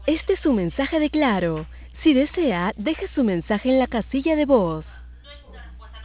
Este es su mensaje de Claro. Si desea, deje su mensaje en la casilla de voz.